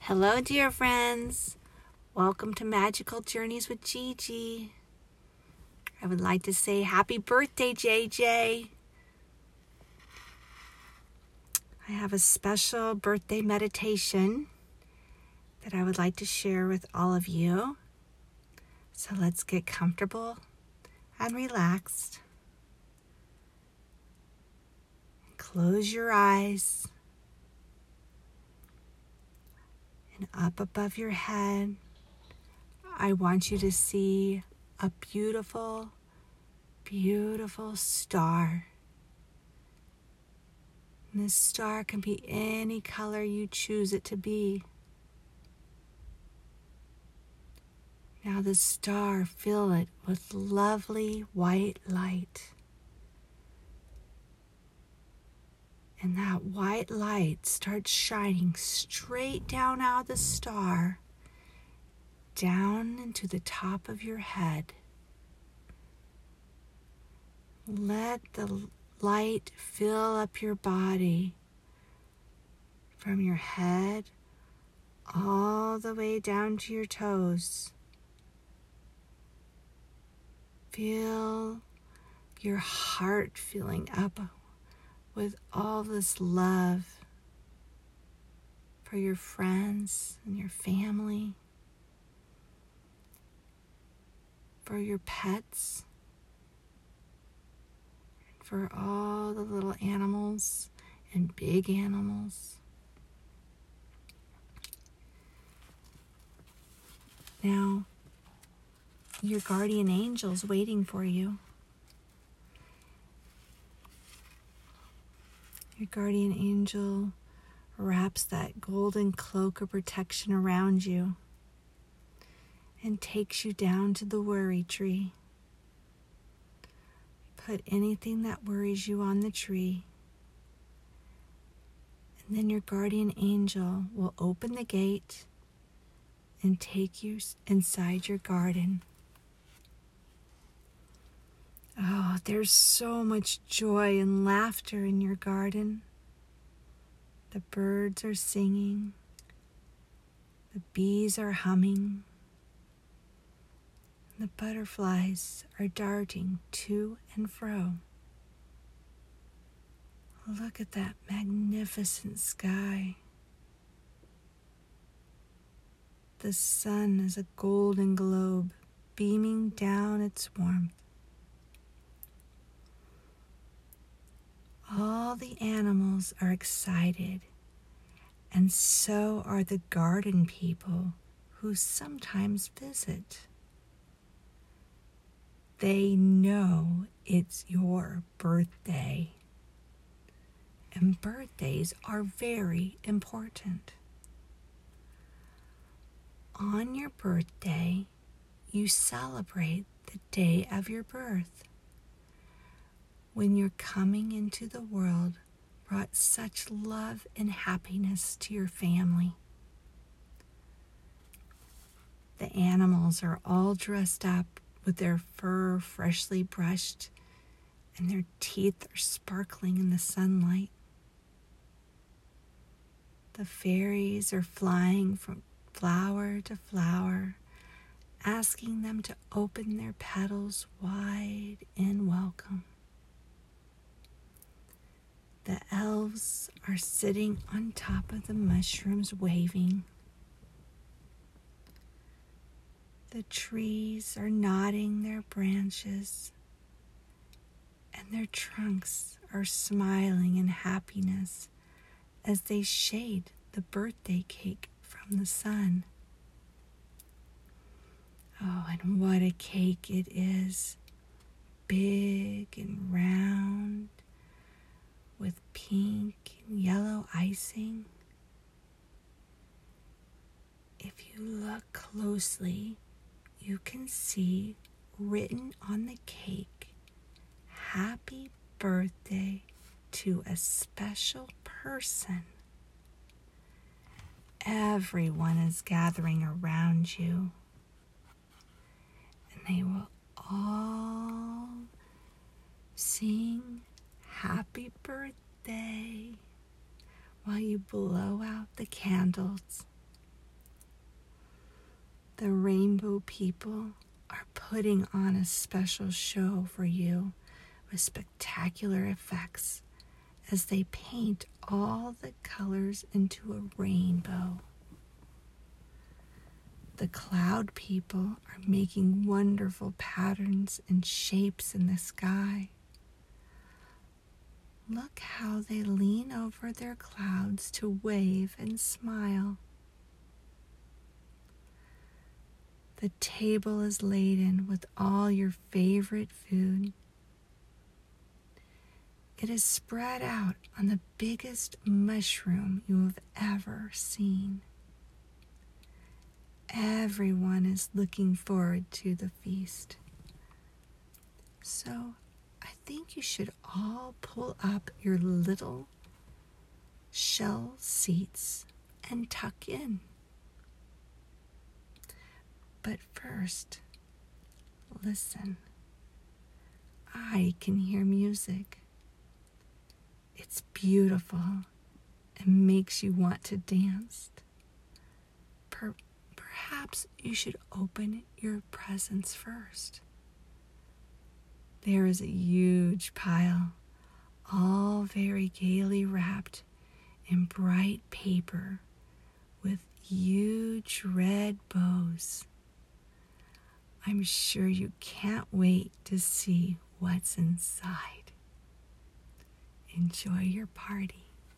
Hello, dear friends. Welcome to Magical Journeys with Gigi. I would like to say happy birthday, JJ. I have a special birthday meditation that I would like to share with all of you. So let's get comfortable and relaxed. Close your eyes. And up above your head, I want you to see a beautiful, beautiful star. And this star can be any color you choose it to be. Now the star, fill it with lovely white light. And that white light starts shining straight down out of the star, down into the top of your head. Let the light fill up your body from your head all the way down to your toes. Feel your heart filling up with all this love for your friends and your family, for your pets, and for all the little animals and big animals. Now, your guardian angel's waiting for you. Your guardian angel wraps that golden cloak of protection around you and takes you down to the worry tree. Put anything that worries you on the tree, and then your guardian angel will open the gate and take you inside your garden. Oh, there's so much joy and laughter in your garden. The birds are singing. The bees are humming. The butterflies are darting to and fro. Look at that magnificent sky. The sun is a golden globe beaming down its warmth. All the animals are excited, and so are the garden people who sometimes visit. They know it's your birthday, and birthdays are very important. On your birthday, you celebrate the day of your birth, when your coming into the world brought such love and happiness to your family. The animals are all dressed up with their fur freshly brushed, and their teeth are sparkling in the sunlight. The fairies are flying from flower to flower, asking them to open their petals wide in welcome. The elves are sitting on top of the mushrooms waving. The trees are nodding their branches, and their trunks are smiling in happiness as they shade the birthday cake from the sun. Oh, and what a cake it is, big and round, with pink and yellow icing. If you look closely, you can see written on the cake, "Happy birthday to a special person." Everyone is gathering around you, and they will all sing "Happy birthday" while you blow out the candles The rainbow people are putting on a special show for you with spectacular effects as they paint all the colors into a rainbow. The cloud people are making wonderful patterns and shapes in the sky. Look how they lean over their clouds to wave and smile. The table is laden with all your favorite food. It is spread out on the biggest mushroom you have ever seen. Everyone is looking forward to the feast. So I think you should all pull up your little shell seats and tuck in. But first, listen. I can hear music. It's beautiful and makes you want to dance. Perhaps you should open your presents first. There is a huge pile, all very gaily wrapped in bright paper with huge red bows. I'm sure you can't wait to see what's inside. Enjoy your party.